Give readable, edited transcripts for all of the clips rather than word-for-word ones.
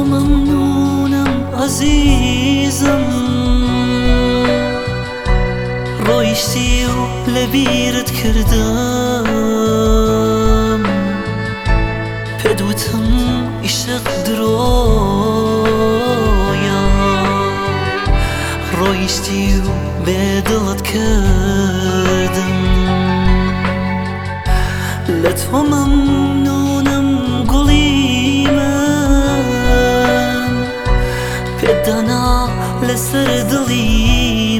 ممنونم عزیزم ڕۆیشتی و لەبیرت کردم پێت وتم ئیشق درۆیە ڕۆیشتی و بێدڵت کردم لە تۆ مەمنونم گوڵی من پێت دانا لەسەر دڵی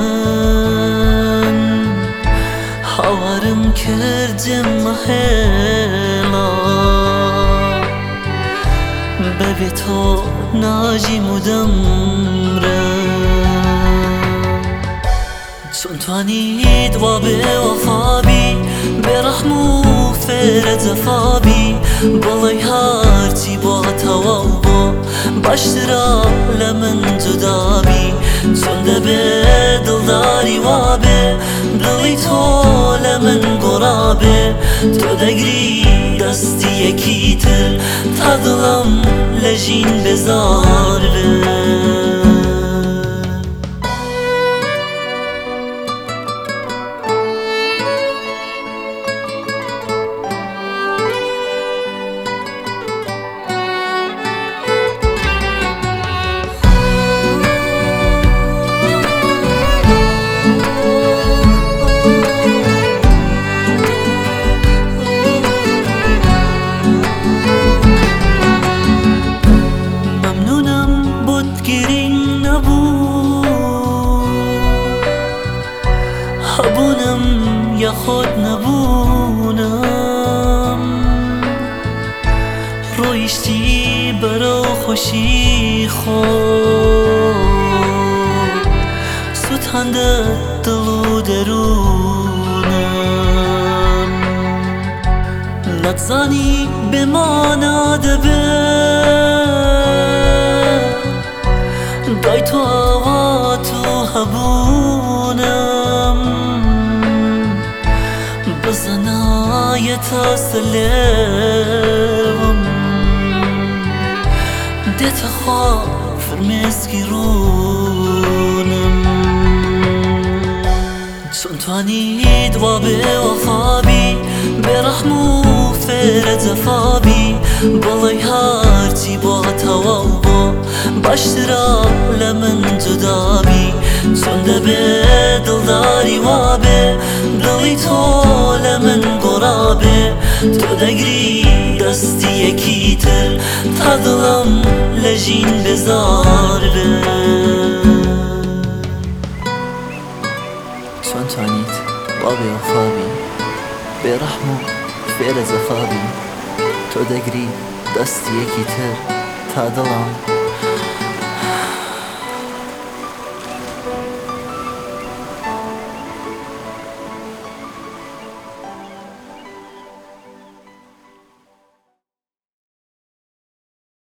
من هاوارم کردم مەهێڵە بەبێ تۆ ناژیم و دەمرم چۆن توانیت وا بێوەفابی بێڕەحم و فێرە جەفابی بەڵێ هەرچی بۆ تەواو بۆ باشترە لە من جودابی چۆن دەبێ دڵداری وابێ دڵی تۆ لە من گۆڕابێ تۆ دەگری دەستی یەکیتر تا دڵم لە ژین بێزار بێ هەبوونم یاخۆت نەبوونم ڕۆیشتی بەرەو خۆشی خۆت سوتاندە دڵ و دەروونم نەتزانی بێمانە دەبێت دای تۆ ئاوات و هەبوونم بزنایەتە سلێوم دێتە خوا فرمێسکی ڕوونم چۆن توانیت وا بێوەفابی بێڕەحم و فێرە جەفابی بەڵێ هەرچی بۆ تەواو بۆ باشترە لە من جودابی چۆن دەبێ دڵداری وابێ دڵی تۆ لە من گۆڕابێ تۆ دەگری دەستی یەکیتر تا دڵم لە ژین بێزار بێ چۆن توانیت وا بێوەفابی بێڕەحم و فێرە جەفابی تۆ دەگری دەستی یەکیتر تا دڵم